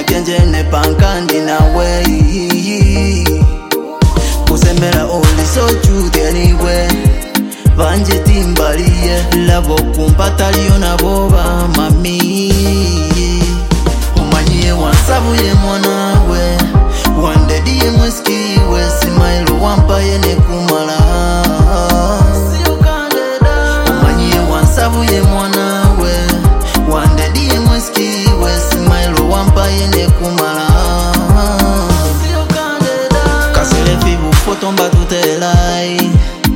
Tianjene pankandi na way kusemera oli so truth anyway Vanje timbaliye labo kumpata liyo na boba mami Umanyiye wansabuye mwanawe Wandediye mweskiwe Simailo wampaye nekumala Umanyiye wansabuye mwanawe Wandediye mweskiwe Simailo wampaye nekumala Kasile fibu fotomba tutelai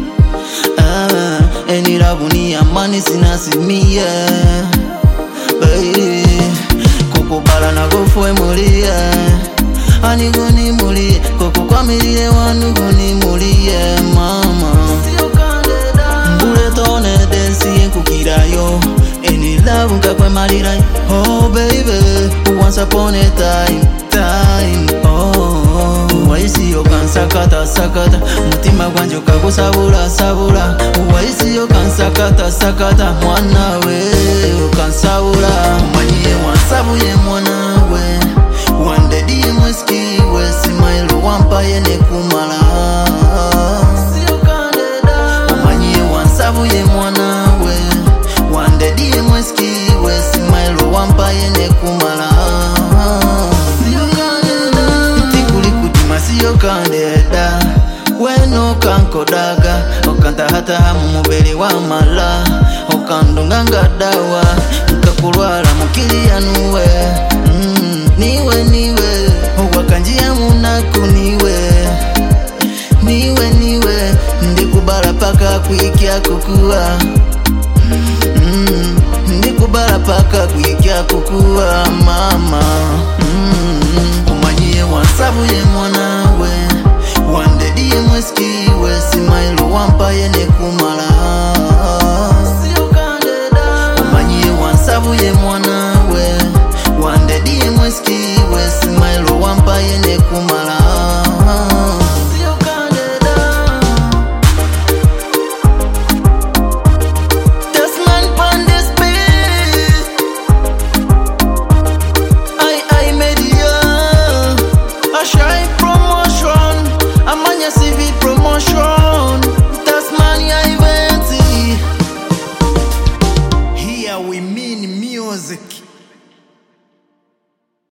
Eni rabuni amani sinasimia Koko bala na gofwe mulie Aniguni mulie Koko kwa milie wanuguni mulie mama Mbule tone densi kukirayo Eni love nkakwe marirai Oh baby Once upon a time Waisi yo kansakata sakata Mutima gwanjo kagusabula sabula Waisi yo kansakata sakata Mwanawe kansabula Umanyiye wansabuye mwanawe Wandediye mweskiwe Simailo wampaye nekumala Umanyiye wansabuye mwanawe Wandediye mweskiwe Simailo wampaye nekumala Siyo kandeda Weno kankodaga Okanta hata hamu mubeli wa mala Okandunganga dawa Nkakulwala mukili yanuwe Niwe Wakanjia munaku niwe Ndikubala paka kuikia kukua Ndikubala paka kuikia kukua mama